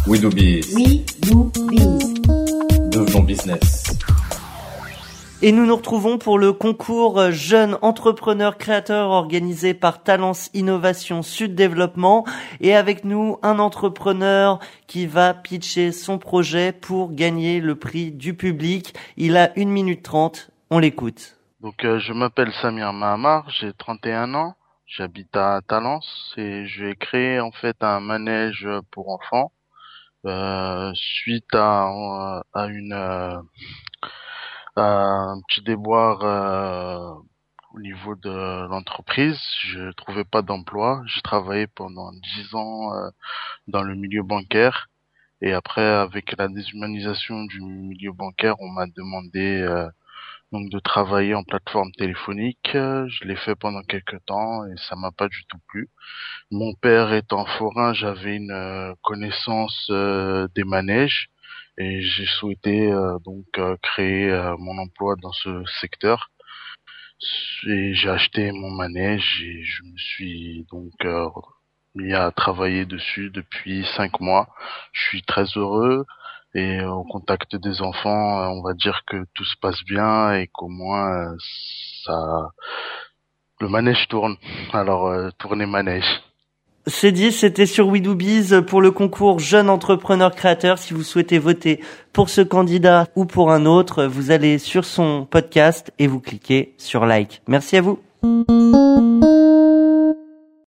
We do biz. We do biz. Devenons business. Et nous nous retrouvons pour le concours Jeunes Entrepreneurs Créateurs organisé par Talence Innovation Sud Développement. Et avec nous, un entrepreneur qui va pitcher son projet pour gagner le prix du public. Il a 1 minute 30. On l'écoute. Donc je m'appelle Samir Mahamar, j'ai 31 ans, j'habite à Talence et je vais créer en fait un manège pour enfants suite à un petit déboire au niveau de l'entreprise. Je trouvais pas d'emploi, j'ai travaillé pendant 10 ans dans le milieu bancaire et après avec la déshumanisation du milieu bancaire, on m'a demandé donc de travailler en plateforme téléphonique. Je l'ai fait pendant quelques temps et ça m'a pas du tout plu. Mon père étant forain, j'avais une connaissance des manèges et j'ai souhaité créer mon emploi dans ce secteur. Et j'ai acheté mon manège et je me suis donc mis à travailler dessus depuis 5 mois. Je suis très heureux. Et au contact des enfants, on va dire que tout se passe bien et qu'au moins le manège tourne. Alors tournez manège. C'est dit, c'était sur We Do Biz pour le concours Jeunes Entrepreneurs Créateurs. Si vous souhaitez voter pour ce candidat ou pour un autre, vous allez sur son podcast et vous cliquez sur like. Merci à vous.